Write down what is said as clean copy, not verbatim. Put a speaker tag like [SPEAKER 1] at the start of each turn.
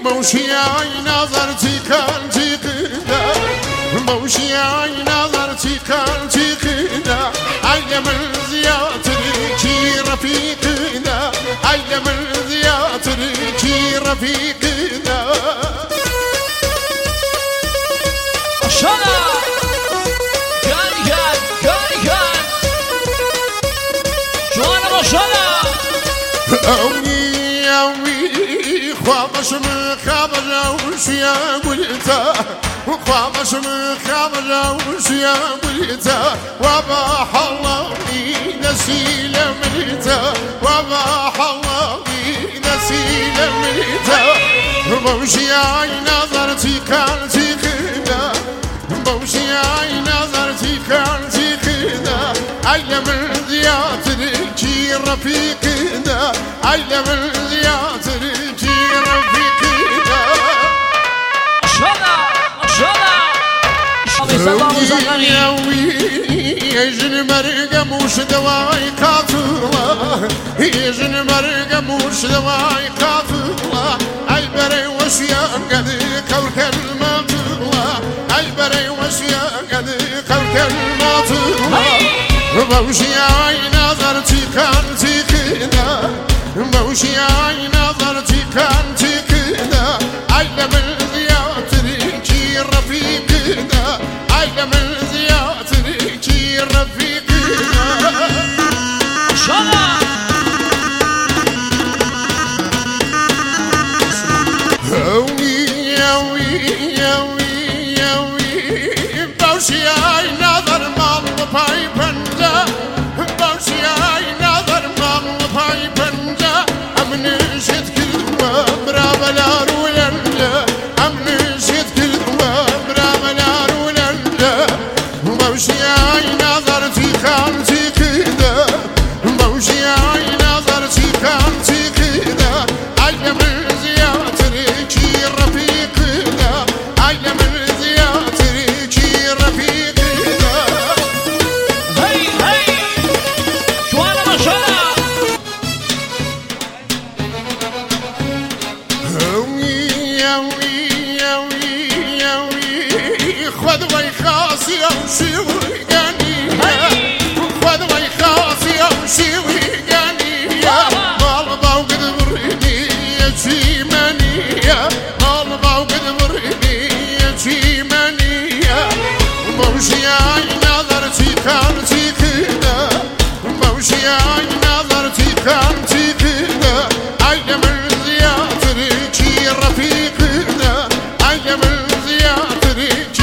[SPEAKER 1] موشياي نظرتي كان تقدا موشياي نظرتي كان تقدا عيا من زيارتك رفيقنا عيا من زيارتك رفيقنا
[SPEAKER 2] شلا گان جوانا شلا خوابش من خبر وشیا بلیتا خوابش من خبر وشیا بلیتا وباح الله نسيل مليتا وباح الله نسيل مليتا بوشياي نظرتي كان تخدا بوشياي نظرتي كان تخدا عيا من زيارتك رفيقنا عيا من زيارتك يجن مرقة موش دواي قاتلة يجن مرقة موش دواي قاتلة أي بري وشيا قد قول كلمات الله أي بري وشيا قد قول كلمات الله بوشياي نظرتي كان تخدا بوشياي نظرتي كان تخدا عيا من زيارتك رفيقنا عيا من زيارتك رفيقنا شلا بوشياي نظر مال باي بندا بوشياي نظر مال باي بندا أمن شد كلمة برابلار ولندا أمن شد كلمة برابلار ولندا بوشياي نظرتي كان تخدا بوشياي نظرتي كان تخدا عيا من زيارتك رفيقنا عيا من زيارتك رفيقنا هي هي جوانا ما شاء الله خذ ويخاصي أمشي ويقانيها خذ ويخاصي أمشي ويقانيها طالبة وقد بريني يتيمانية طالبة وقد بريني يتيمانية موشياي نظرتي كان تخدا موشياي نظرتي كان تخدا عيا من زيارتك رفيقنا عيا من زيارتك